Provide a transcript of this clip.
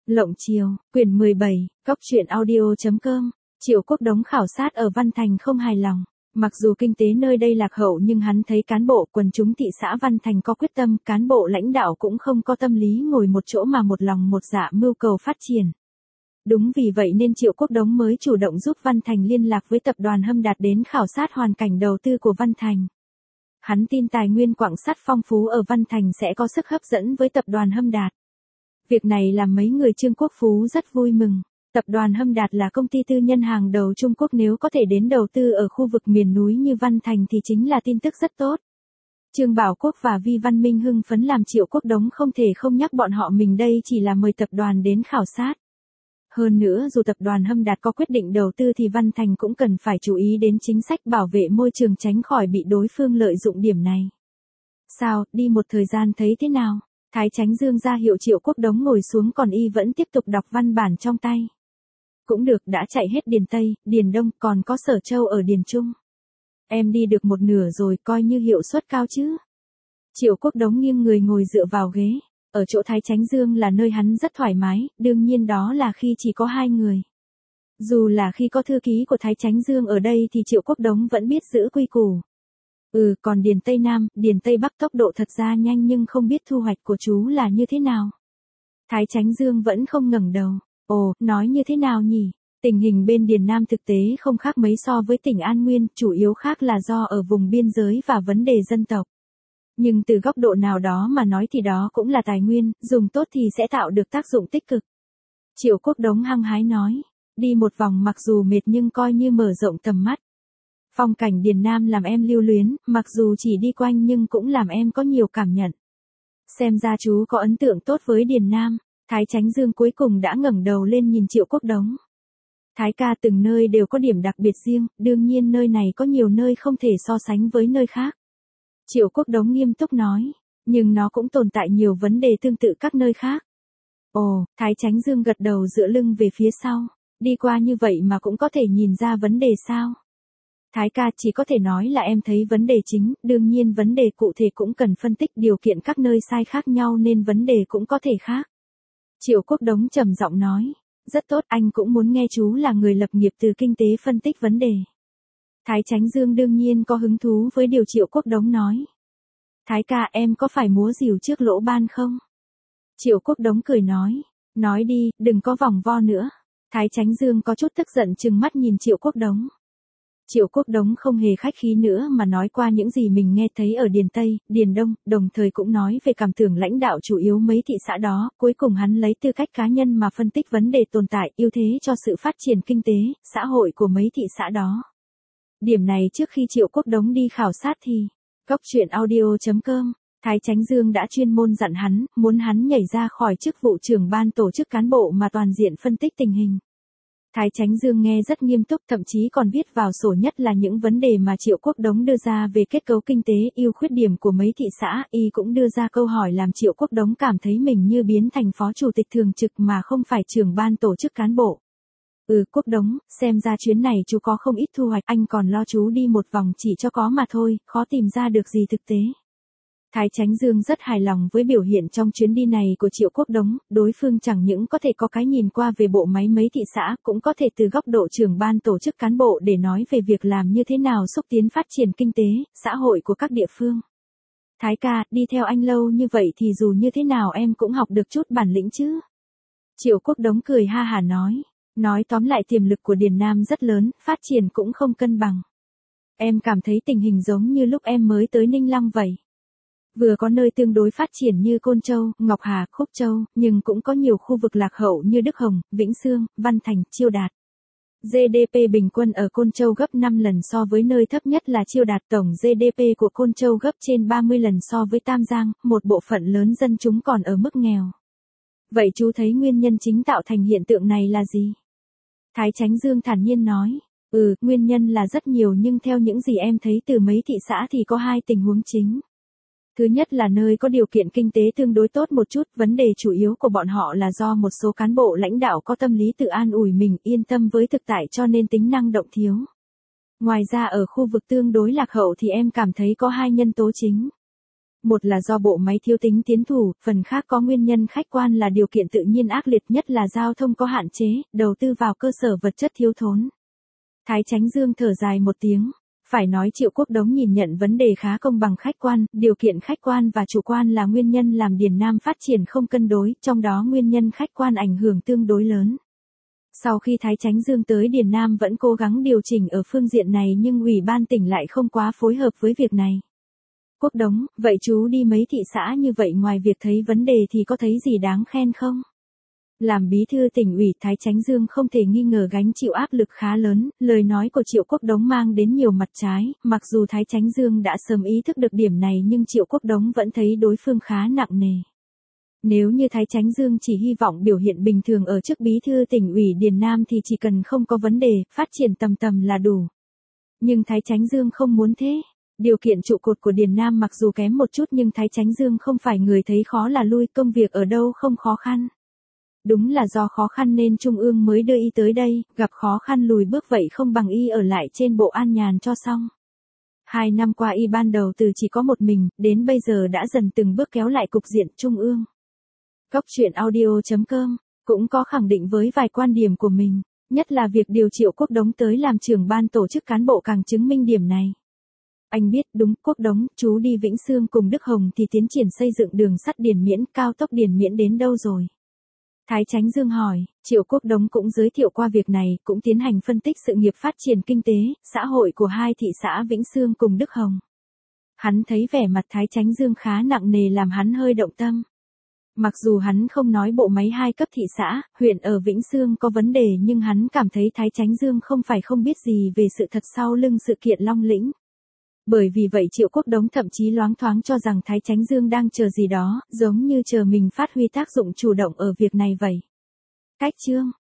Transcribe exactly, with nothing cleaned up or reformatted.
Lộng Chiều, quyển mười bảy, cóc truyện audio chấm com. Triệu Quốc Đống khảo sát ở Văn Thành không hài lòng. Mặc dù kinh tế nơi đây lạc hậu nhưng hắn thấy cán bộ quần chúng thị xã Văn Thành có quyết tâm, cán bộ lãnh đạo cũng không có tâm lý ngồi một chỗ mà một lòng một dạ mưu cầu phát triển. Đúng vì vậy nên Triệu Quốc Đống mới chủ động giúp Văn Thành liên lạc với tập đoàn Hâm Đạt đến khảo sát hoàn cảnh đầu tư của Văn Thành. Hắn tin tài nguyên quặng sắt phong phú ở Văn Thành sẽ có sức hấp dẫn với tập đoàn Hâm Đạt. Việc này làm mấy người Trương Quốc Phú rất vui mừng. Tập đoàn Hâm Đạt là công ty tư nhân hàng đầu Trung Quốc, nếu có thể đến đầu tư ở khu vực miền núi như Văn Thành thì chính là tin tức rất tốt. Trương Bảo Quốc và Vi Văn Minh hưng phấn làm Triệu Quốc Đống không thể không nhắc bọn họ mình đây chỉ là mời tập đoàn đến khảo sát. Hơn nữa dù tập đoàn Hâm Đạt có quyết định đầu tư thì Văn Thành cũng cần phải chú ý đến chính sách bảo vệ môi trường, tránh khỏi bị đối phương lợi dụng điểm này. Sao, đi một thời gian thấy thế nào? Thái Chánh Dương ra hiệu Triệu Quốc Đống ngồi xuống, còn y vẫn tiếp tục đọc văn bản trong tay. Cũng được, đã chạy hết Điền Tây, Điền Đông, còn có Sở Châu ở Điền Trung. Em đi được một nửa rồi, coi như hiệu suất cao chứ. Triệu Quốc Đống nghiêng người ngồi dựa vào ghế. Ở chỗ Thái Chánh Dương là nơi hắn rất thoải mái, đương nhiên đó là khi chỉ có hai người. Dù là khi có thư ký của Thái Chánh Dương ở đây thì Triệu Quốc Đống vẫn biết giữ quy củ. Ừ, còn Điền Tây Nam, Điền Tây Bắc tốc độ thật ra nhanh, nhưng không biết thu hoạch của chú là như thế nào. Thái Chánh Dương vẫn không ngẩng đầu. Ồ, nói như thế nào nhỉ? Tình hình bên Điền Nam thực tế không khác mấy so với tỉnh An Nguyên, chủ yếu khác là do ở vùng biên giới và vấn đề dân tộc. Nhưng từ góc độ nào đó mà nói thì đó cũng là tài nguyên, dùng tốt thì sẽ tạo được tác dụng tích cực. Triệu Quốc Đống hăng hái nói, đi một vòng mặc dù mệt nhưng coi như mở rộng tầm mắt. Phong cảnh Điền Nam làm em lưu luyến, mặc dù chỉ đi quanh nhưng cũng làm em có nhiều cảm nhận. Xem ra chú có ấn tượng tốt với Điền Nam. Thái Chánh Dương cuối cùng đã ngẩng đầu lên nhìn Triệu Quốc Đống. Thái ca, từng nơi đều có điểm đặc biệt riêng, đương nhiên nơi này có nhiều nơi không thể so sánh với nơi khác. Triệu Quốc Đống nghiêm túc nói, nhưng nó cũng tồn tại nhiều vấn đề tương tự các nơi khác. Ồ, Thái Chánh Dương gật đầu dựa lưng về phía sau, đi qua như vậy mà cũng có thể nhìn ra vấn đề sao? Thái ca, chỉ có thể nói là em thấy vấn đề chính, đương nhiên vấn đề cụ thể cũng cần phân tích, điều kiện các nơi sai khác nhau nên vấn đề cũng có thể khác. Triệu Quốc Đống trầm giọng nói, rất tốt, anh cũng muốn nghe chú là người lập nghiệp từ kinh tế phân tích vấn đề. Thái Chánh Dương đương nhiên có hứng thú với điều Triệu Quốc Đống nói. Thái ca, em có phải múa rìu trước lỗ ban không? Triệu Quốc Đống cười nói, nói đi, đừng có vòng vo nữa. Thái Chánh Dương có chút tức giận trừng mắt nhìn Triệu Quốc Đống. Triệu Quốc Đống không hề khách khí nữa mà nói qua những gì mình nghe thấy ở Điền Tây, Điền Đông, đồng thời cũng nói về cảm tưởng lãnh đạo chủ yếu mấy thị xã đó. Cuối cùng hắn lấy tư cách cá nhân mà phân tích vấn đề tồn tại, ưu thế cho sự phát triển kinh tế, xã hội của mấy thị xã đó. Điểm này trước khi Triệu Quốc Đống đi khảo sát thì, cóc truyện audio chấm com, Thái Chánh Dương đã chuyên môn dặn hắn, muốn hắn nhảy ra khỏi chức vụ trưởng ban tổ chức cán bộ mà toàn diện phân tích tình hình. Thái Chánh Dương nghe rất nghiêm túc, thậm chí còn viết vào sổ, nhất là những vấn đề mà Triệu Quốc Đống đưa ra về kết cấu kinh tế, ưu khuyết điểm của mấy thị xã. Y cũng đưa ra câu hỏi làm Triệu Quốc Đống cảm thấy mình như biến thành phó chủ tịch thường trực mà không phải trưởng ban tổ chức cán bộ. Ừ, Quốc Đống, xem ra chuyến này chú có không ít thu hoạch, anh còn lo chú đi một vòng chỉ cho có mà thôi, khó tìm ra được gì thực tế. Thái Chánh Dương rất hài lòng với biểu hiện trong chuyến đi này của Triệu Quốc Đống, đối phương chẳng những có thể có cái nhìn qua về bộ máy mấy thị xã, cũng có thể từ góc độ trưởng ban tổ chức cán bộ để nói về việc làm như thế nào xúc tiến phát triển kinh tế, xã hội của các địa phương. Thái ca, đi theo anh lâu như vậy thì dù như thế nào em cũng học được chút bản lĩnh chứ. Triệu Quốc Đống cười ha hả nói, nói tóm lại tiềm lực của Điền Nam rất lớn, phát triển cũng không cân bằng. Em cảm thấy tình hình giống như lúc em mới tới Ninh Long vậy. Vừa có nơi tương đối phát triển như Côn Châu, Ngọc Hà, Khúc Châu, nhưng cũng có nhiều khu vực lạc hậu như Đức Hồng, Vĩnh Xương, Văn Thành, Chiêu Đạt. giê đê pê bình quân ở Côn Châu gấp năm lần so với nơi thấp nhất là Chiêu Đạt, tổng giê đê pê của Côn Châu gấp trên ba mươi lần so với Tam Giang, một bộ phận lớn dân chúng còn ở mức nghèo. Vậy chú thấy nguyên nhân chính tạo thành hiện tượng này là gì? Thái Chánh Dương thản nhiên nói, ừ, nguyên nhân là rất nhiều nhưng theo những gì em thấy từ mấy thị xã thì có hai tình huống chính. Thứ nhất là nơi có điều kiện kinh tế tương đối tốt một chút, vấn đề chủ yếu của bọn họ là do một số cán bộ lãnh đạo có tâm lý tự an ủi mình, yên tâm với thực tại cho nên tính năng động thiếu. Ngoài ra ở khu vực tương đối lạc hậu thì em cảm thấy có hai nhân tố chính. Một là do bộ máy thiếu tính tiến thủ, phần khác có nguyên nhân khách quan là điều kiện tự nhiên ác liệt, nhất là giao thông có hạn chế, đầu tư vào cơ sở vật chất thiếu thốn. Thái Chánh Dương thở dài một tiếng. Phải nói Triệu Quốc Đống nhìn nhận vấn đề khá công bằng khách quan, điều kiện khách quan và chủ quan là nguyên nhân làm Điền Nam phát triển không cân đối, trong đó nguyên nhân khách quan ảnh hưởng tương đối lớn. Sau khi Thái Chánh Dương tới Điền Nam vẫn cố gắng điều chỉnh ở phương diện này nhưng Ủy ban tỉnh lại không quá phối hợp với việc này. Quốc Đống, vậy chú đi mấy thị xã như vậy ngoài việc thấy vấn đề thì có thấy gì đáng khen không? Làm bí thư tỉnh ủy, Thái Chánh Dương không thể nghi ngờ gánh chịu áp lực khá lớn, lời nói của Triệu Quốc Đống mang đến nhiều mặt trái, mặc dù Thái Chánh Dương đã sớm ý thức được điểm này nhưng Triệu Quốc Đống vẫn thấy đối phương khá nặng nề. Nếu như Thái Chánh Dương chỉ hy vọng biểu hiện bình thường ở chức bí thư tỉnh ủy Điền Nam thì chỉ cần không có vấn đề, phát triển tầm tầm là đủ. Nhưng Thái Chánh Dương không muốn thế. Điều kiện trụ cột của Điền Nam mặc dù kém một chút nhưng Thái Chánh Dương không phải người thấy khó là lui, công việc ở đâu không khó khăn. Đúng là do khó khăn nên Trung ương mới đưa y tới đây, gặp khó khăn lùi bước vậy không bằng y ở lại trên bộ an nhàn cho xong. Hai năm qua y ban đầu từ chỉ có một mình, đến bây giờ đã dần từng bước kéo lại cục diện Trung ương. Cốc truyện audio chấm com cũng có khẳng định với vài quan điểm của mình, nhất là việc điều Triệu Quốc Đống tới làm trưởng ban tổ chức cán bộ càng chứng minh điểm này. Anh biết đúng, Quốc Đống, chú đi Vĩnh Xương cùng Đức Hồng thì tiến triển xây dựng đường sắt Điền Miễn, cao tốc Điền Miễn đến đâu rồi? Thái Chánh Dương hỏi, Triệu Quốc Đống cũng giới thiệu qua việc này, cũng tiến hành phân tích sự nghiệp phát triển kinh tế, xã hội của hai thị xã Vĩnh Xương cùng Đức Hồng. Hắn thấy vẻ mặt Thái Chánh Dương khá nặng nề làm hắn hơi động tâm. Mặc dù hắn không nói bộ máy hai cấp thị xã, huyện ở Vĩnh Xương có vấn đề nhưng hắn cảm thấy Thái Chánh Dương không phải không biết gì về sự thật sau lưng sự kiện Long Lĩnh. Bởi vì vậy Triệu Quốc Đống thậm chí loáng thoáng cho rằng Thái Chánh Dương đang chờ gì đó, giống như chờ mình phát huy tác dụng chủ động ở việc này vậy. Cách chương